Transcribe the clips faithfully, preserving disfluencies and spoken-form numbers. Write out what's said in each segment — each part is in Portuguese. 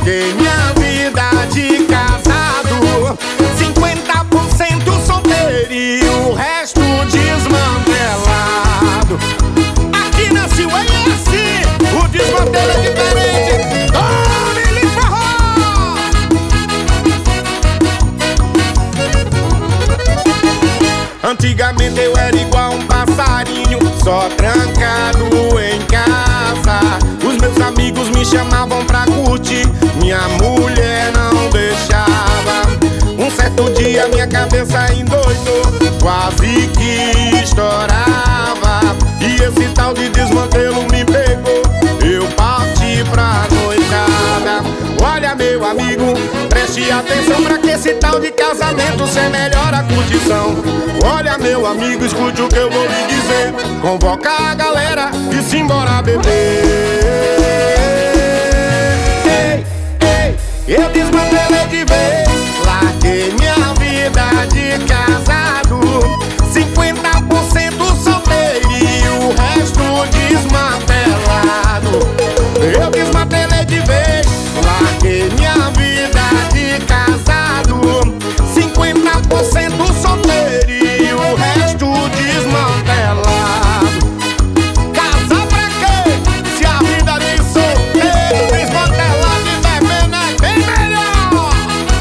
larguei minha vida de casado, cinquenta por cento solteiro e o resto desmantelado. Aqui na Silva é assim, o desmantelo é diferente. Tome-lhe forró! Antigamente eu era igual um passarinho, só trancado em casa. Os meus amigos me chamavam pra curtir, minha mulher não deixava. Um certo dia minha cabeça endoidou, quase que estourava. E esse tal de desmantelo me pegou, eu parti pra noitada. Olha meu amigo, preste atenção pra que esse tal de casamento cê melhora a curtição. Olha meu amigo, escute o que eu vou lhe dizer, convoca a galera e simbora beber. Ei, ei, eu desmantelei de vez, larguei minha vida de casado, cinquenta por cento solteiro e o resto desmantelado. Eu desmantelei de vez, larguei minha vida de casado, cinquenta por cento solteiro e o resto desmantelado. Casar pra quê? Se a vida de solteiro desmantelado e bebendo é bem melhor.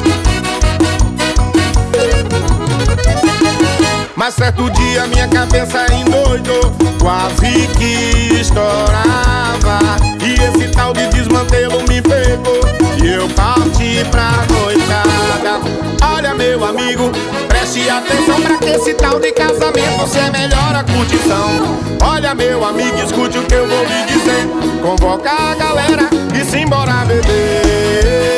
Mas certo dia minha cabeça endoidou, quase que estourava. E esse tal de desmantelo me pegou e eu parti pra noitada. Olha meu amigo, preste atenção pra que esse tal de casamento cê melhora a curtição. Olha meu amigo, escute o que eu vou lhe dizer, convoca a galera e simbora beber.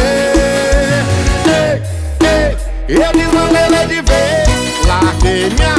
Ei, ei, eu desmantelei de vez, larguei minha